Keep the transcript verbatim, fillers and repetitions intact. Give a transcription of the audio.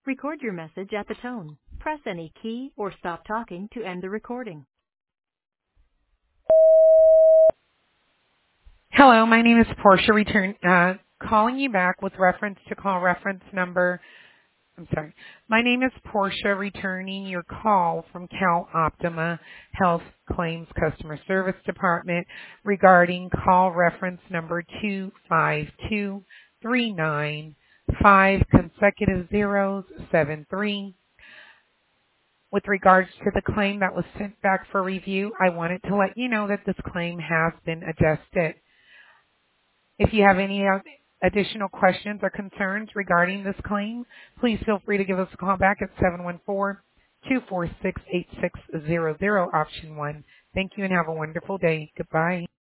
Record your message at the tone. Press any key or stop talking to end the recording. Hello, my name is Portia. Return uh, calling you back with reference to call reference number. I'm sorry. My name is Portia. Returning your call from Cal Optima Health Claims Customer Service Department regarding call reference number two five two three nine five consecutive zeros seven three. With regards to the claim that was sent back for review, I wanted to let you know that this claim has been adjusted. If you have any additional questions or concerns regarding this claim, please feel free to give us a call back at seven one four, two four six, eight six zero zero, option one. Thank you and have a wonderful day. Goodbye.